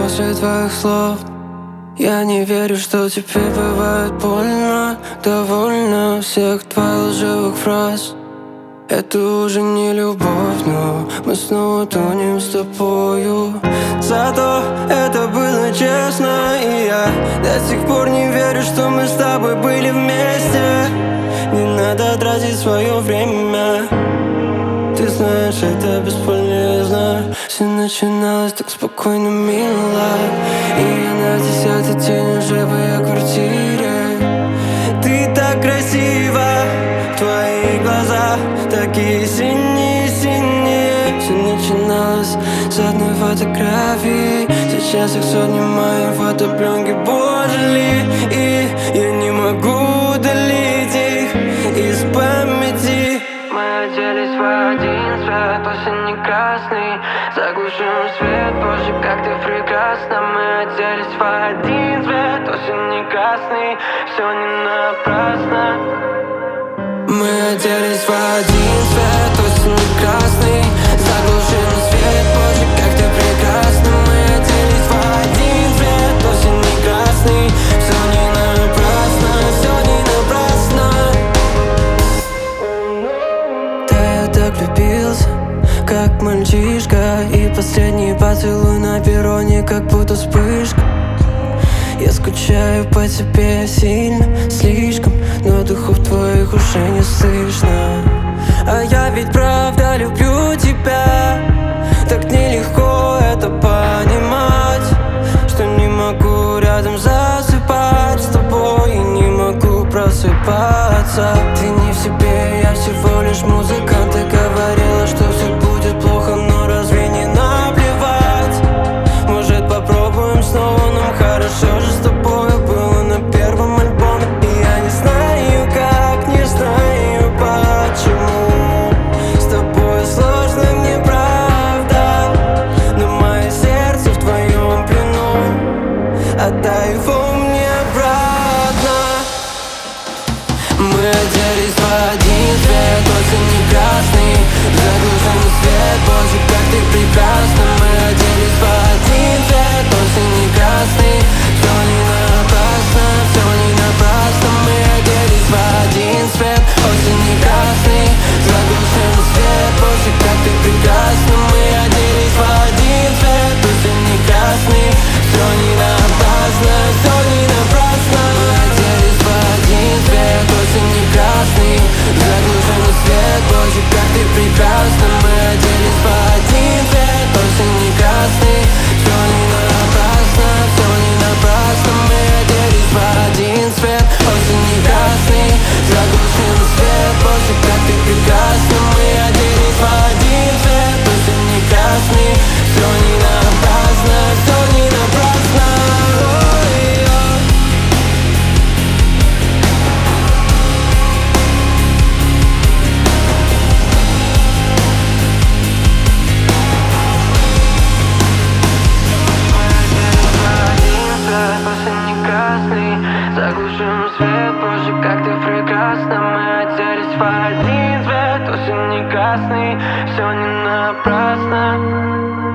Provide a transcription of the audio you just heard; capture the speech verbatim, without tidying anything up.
после твоих слов. Я не верю, что теперь бывает больно. Довольно всех твоих лживых фраз. Это уже не любовь, но мы снова тонем с тобою. Зато это было честно, и я до сих пор не верю, что мы с тобой были вместе. Не надо тратить свое время. Ты знаешь, это бесполезно. Все начиналось так спокойно, мило. И я на десятый день уже в ее квартире. Ты так красива, твои глаза такие синие-синие. Все начиналось с одной фотографии. Сейчас их сотни моей фотопленки, боже ли. И я не могу удалить их из памяти. Мы оделись в один цвет, осенне-красный. Заглушим свет, боже, как ты прекрасна. Мы оделись в один цвет, осенне-красный. Все не напрасно. Мы оделись в один цвет, осенне-красный. Заглушим свет, боже, как ты прекрасна. Мы оделись в один цвет, осенне-красный. Все не напрасно, все не напрасно. Да, я так влюбился, как мальчишка. И последний поцелуй на перроне, как будто вспышка. Я скучаю по тебе сильно, слишком, но духов твоих уже не слышно. А я ведь правда люблю тебя. Так нелегко это понимать, что не могу рядом засыпать с тобой и не могу просыпаться. Ты не в себе, я всего лишь музыкант. Ты говорила, что все будет плохо, но разве не наплевать? Может, попробуем снова, нам хорошо же с тобой было на первом альбоме. И я не знаю как, не знаю почему. С тобой сложно, мне правда, но мое сердце в твоем плену. Отдай его мне обратно. Мы оделись в один цвет, осенне-красный. Заглушенный свет, боже, как ты прекрасна. Мы оделись в один цвет, осенне-красный. Все не напрасно, все не напрасно. Мы оделись в один цвет, осенне-красный. Заглушенный свет, боже, как ты прекрасна. Мы оделись в один цвет, осенне-красный. Все не напрасно, все не напрасно. Мы оделись в один цвет, осенне-красный. Заглушенный свет, боже, как ты прекрасна. Мы оделись в один цвет, осенне-красный. Все не напрасно, все не напрасно. Мы оделись в один цвет, осенне-красный. Заглушенный свет, боже, как ты прекрасна. Мы оделись в один цвет, осенне-красный. Все не напрасно, все не напрасно. Заглушим свет, боже, как ты прекрасна. Мы оделись в один цвет, осенне-красный. Все не напрасно.